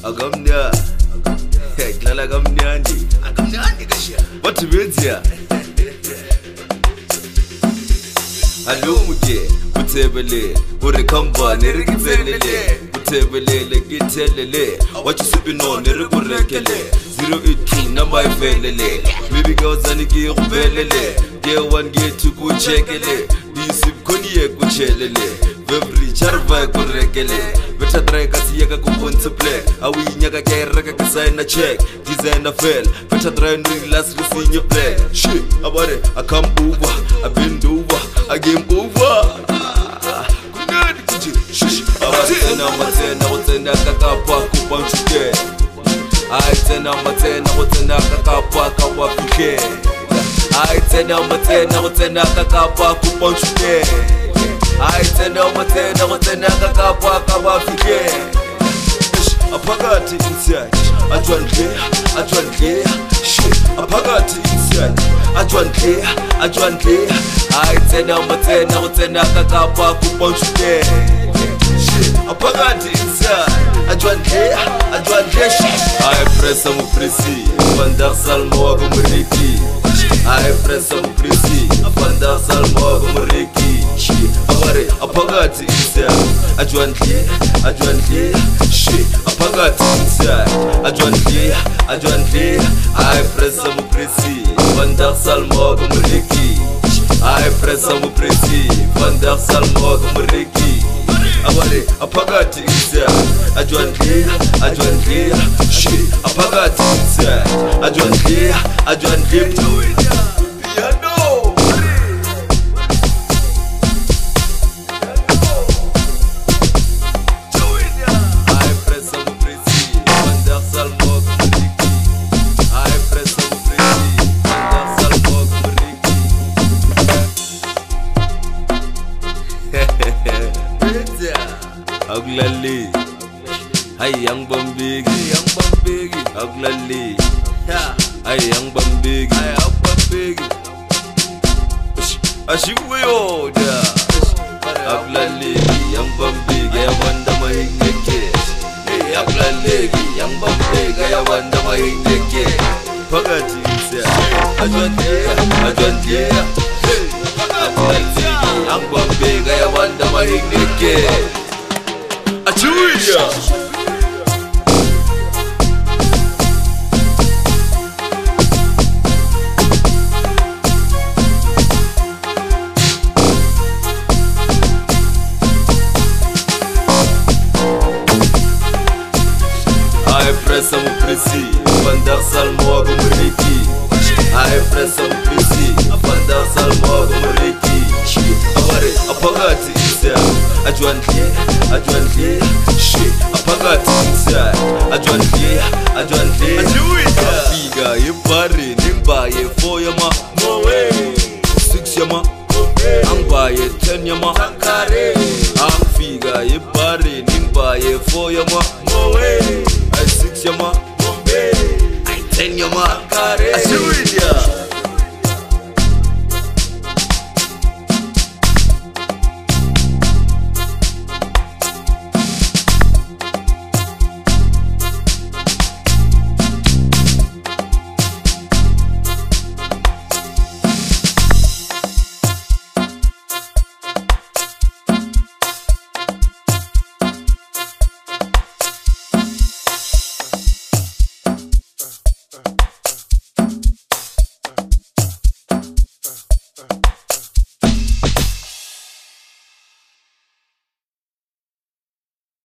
akamnya kudlala kamnandi kashiya bathi benziya alumuke kuthebele uri kambani ri kitselele kuthebelele kithelele wathi sipinone ri kurekele 082 namba ivelele maybe gawuzani ki kubelele ke 1 ke 2 kuchekele disipkhoniye kuchelele vebri charva kurekele betha try kasiyeka ku contemplate awinyaka ke reka ka sign a check designer fail betha try no last lisinyo play shit abare I come over I bend over I game over kunani kiji shish abatena matena utenda kakapa kupanchuke ai tena matena utenda kakapa kawafike ai tena matena utenda kakapa kupanchuke ai tena matena utenda kakapa kawafike aphakathi inside ajwandle shit aphakathi inside ajwandle ai tena matena utenda kakapa kupanchuke shit aphakathi inside ajwandle shit ai pressa mu presi bandar salmo agumriki ai pressa mu presi bandar salmo agumriki shit abare aphakathi inside ajwandle shit aphakathi inside ajwandle ai pressa mu presi bandar salmo agumriki ai pressa mu presi bandar salmo agumriki abare aphakathi inside ajwandle shit aphakathi inside ajwandle piano Aglali, hey young bambigi, aglali, hey young bambigi, ashiwe da, aglali, young bambigi, I wonder my naked, hey aglali, young bambigi, I wonder my naked, pagati, ajwandle, hey, aglali, young bambigi, I wonder my naked. Julia I pressa mu presi bandar salmo agumriki I pressa mu presi bandar salmo agumriki abare aphakathi inside ajwandle shit aphakathi inside ajwandle afika ibhari nimbaye 4 yama mowe 6 yama angibaye 10 yama